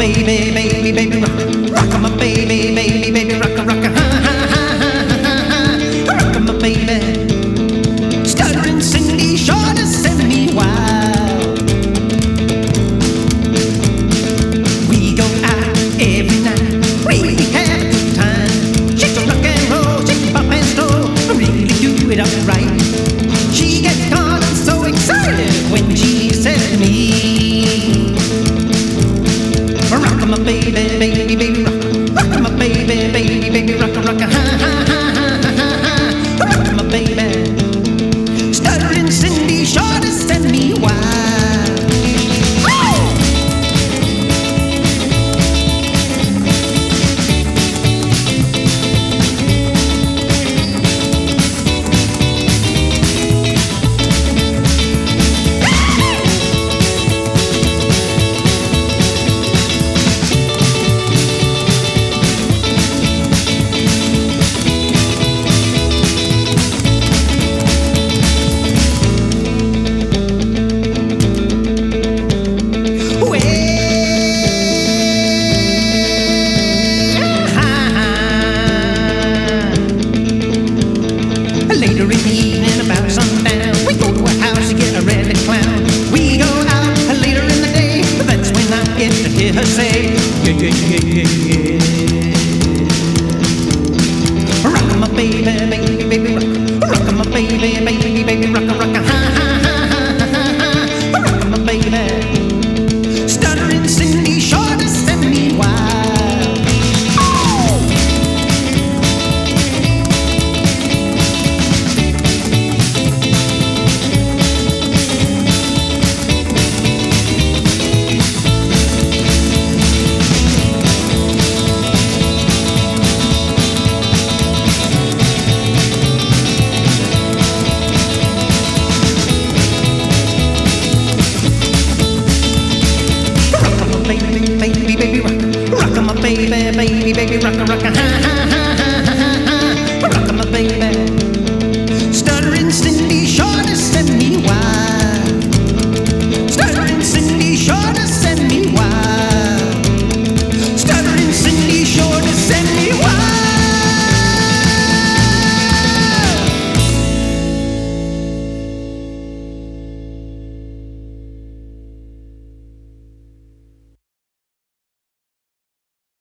baby, baby, baby, rock my baby, baby, baby, rock, ha, ha, ha, ha, rock my baby. Stuttering Cindy sure to send me wild. We go out every night, really have a good time. Shake the rock and roll, shake the pop and stroll, really do it upright. She gets gone and so excited when she says to me, rock my baby, baby, baby, rock my baby, baby, baby, rock, ha, ha, ha, ha, ha, rock my baby. Stuttering Cindy sure to send me wild. Later in the evening, about sundown, we go to a house to get a red clown. We go out later in the day, that's when I get to hear her say, yeah, yeah, yeah, yeah, yeah. Rock my baby, baby, baby, rock my baby, baby, baby, rock, ha, ha, ha, ha, ha, rock my baby. Stuttering Cindy sure to send me wild. Baby, baby, baby, rock my baby, baby, baby, rock, ha, ha.